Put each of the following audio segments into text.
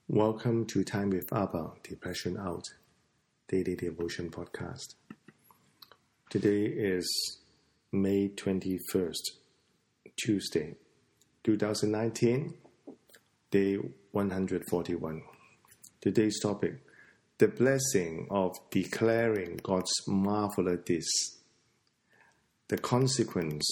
Welcome to Time with Abba, Depression Out, Daily Devotion Podcast. Today is May 21st, Tuesday, 2019, Day 141. Today's topic, the blessing of declaring God's marvelous deeds. The consequence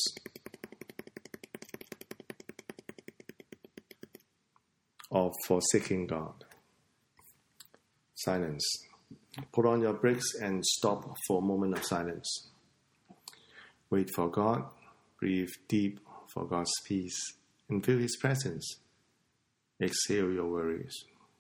of forsaking God. Silence. Put on your brakes and stop for a moment of silence. Wait for God. Breathe deep for God's peace and feel His presence. Exhale your worries.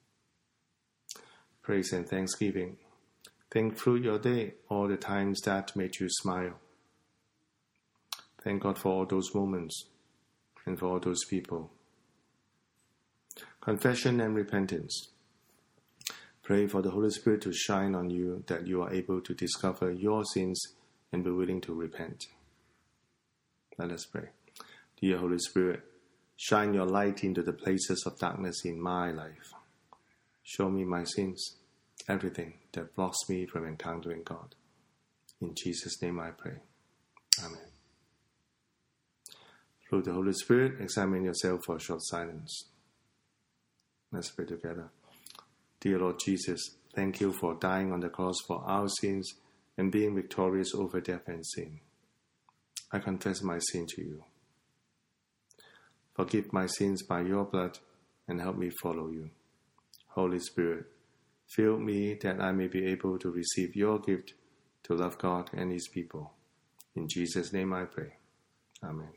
Praise and thanksgiving. Think through your day, all the times that made you smile. Thank God for all those moments and for all those people. Confession and repentance. Pray for the Holy Spirit to shine on you, that you are able to discover your sins and be willing to repent. Let us pray. Dear Holy Spirit, shine your light into the places of darkness in my life. Show me my sins, everything that blocks me from encountering God. In Jesus' name I pray. Amen. Through the Holy Spirit, examine yourself for a short silence. Let's pray together. Dear Lord Jesus, thank you for dying on the cross for our sins and being victorious over death and sin. I confess my sin to you. Forgive my sins by your blood and help me follow you. Holy Spirit, fill me that I may be able to receive your gift to love God and His people. In Jesus' name I pray. Amen.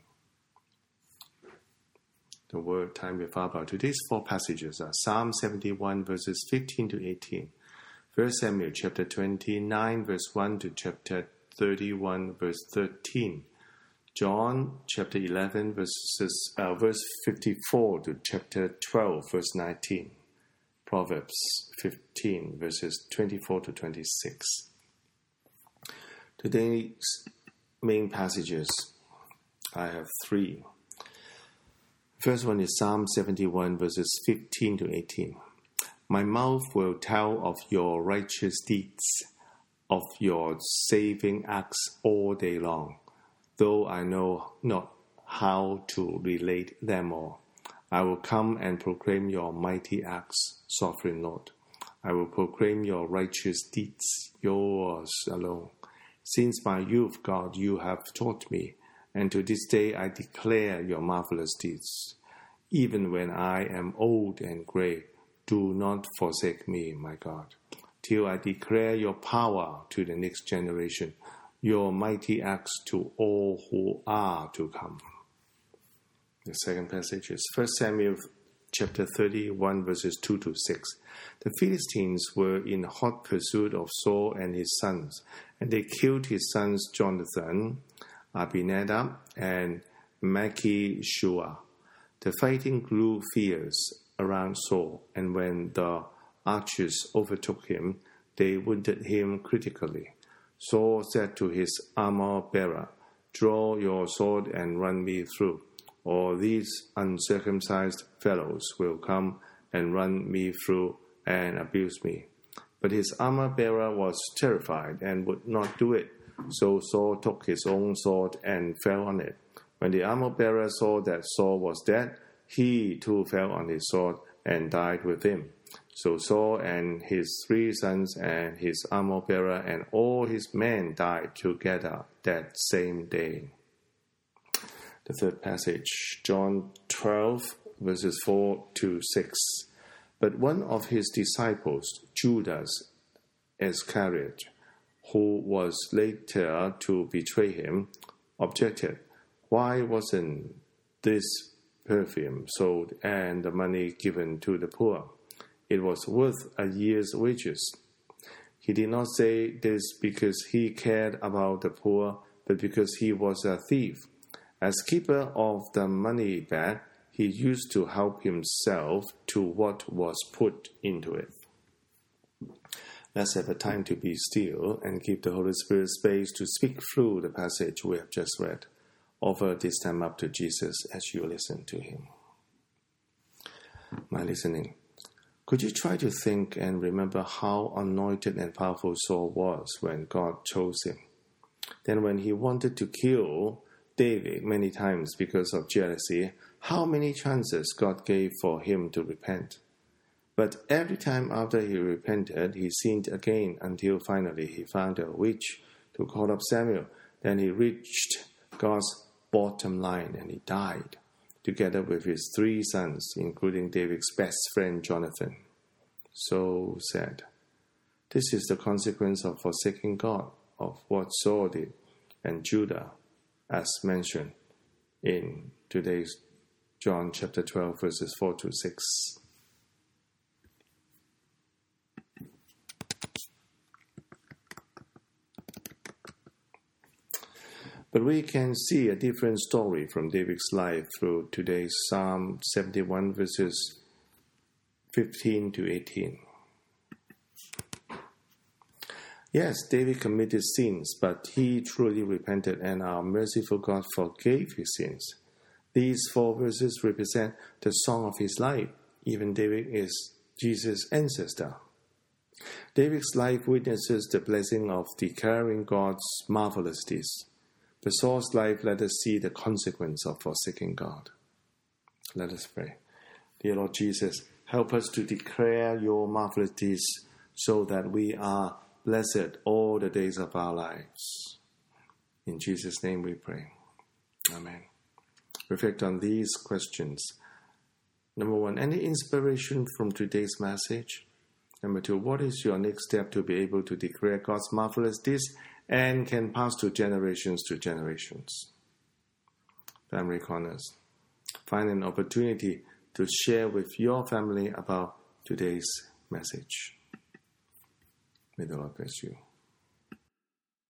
The word Time with Abba. Today's four passages are Psalm 71 verses 15 to 18, 1 Samuel chapter 29 verse 1 to chapter 31 verse 13, John chapter 11 verse 54 to chapter 12 verse 19, Proverbs 15 verses 24 to 26. Today's main passages, I have three. First one is Psalm 71 verses 15 to 18. My mouth will tell of your righteous deeds, of your saving acts all day long, though I know not how to relate them all. I will come and proclaim your mighty acts, sovereign Lord. I will proclaim your righteous deeds, yours alone. Since my youth, God, you have taught me, and to this day I declare your marvelous deeds. Even when I am old and grey, do not forsake me, my God, till I declare your power to the next generation, your mighty acts to all who are to come. The second passage is 1 Samuel chapter 31 verses 2 to 6. The Philistines were in hot pursuit of Saul and his sons, and they killed his sons Jonathan, Abinadab, and Malchishua. The fighting grew fierce around Saul, and when the archers overtook him, they wounded him critically. Saul said to his armor-bearer, "Draw your sword and run me through, or these uncircumcised fellows will come and run me through and abuse me." But his armor-bearer was terrified and would not do it. So Saul took his own sword and fell on it. When the armor-bearer saw that Saul was dead, he too fell on his sword and died with him. So Saul and his 3 sons and his armor-bearer and all his men died together that same day. The third passage, John 12, verses 4 to 6. But one of his disciples, Judas Iscariot, who was later to betray him, objected, "Why wasn't this perfume sold and the money given to the poor? It was worth a year's wages." He did not say this because he cared about the poor, but because he was a thief. As keeper of the money bag, he used to help himself to what was put into it. Let's have a time to be still and give the Holy Spirit space to speak through the passage we have just read. Offer this time up to Jesus as you listen to Him. My listening. Could you try to think and remember how anointed and powerful Saul was when God chose him? Then when he wanted to kill David many times because of jealousy, how many chances God gave for him to repent? But every time after he repented, he sinned again until finally he found a witch to call up Samuel. Then he reached God's bottom line and he died, together with his 3 sons, including David's best friend Jonathan. So sad. This is the consequence of forsaking God, of what Saul did and Judah, as mentioned in today's John chapter 12, verses 4 to 6. But we can see a different story from David's life through today's Psalm 71, verses 15 to 18. Yes, David committed sins, but he truly repented, and our merciful God forgave his sins. These 4 verses represent the song of his life. Even David is Jesus' ancestor. David's life witnesses the blessing of declaring God's marvelous deeds. But Saul's life let us see the consequence of forsaking God. Let us pray. Dear Lord Jesus, help us to declare your marvelous deeds so that we are blessed all the days of our lives. In Jesus' name we pray. Amen. Reflect on these questions. Number 1, any inspiration from today's message? Number 2, what is your next step to be able to declare God's marvelous deeds and can pass to generations? Family Corners. Find an opportunity to share with your family about today's message. May the Lord bless you.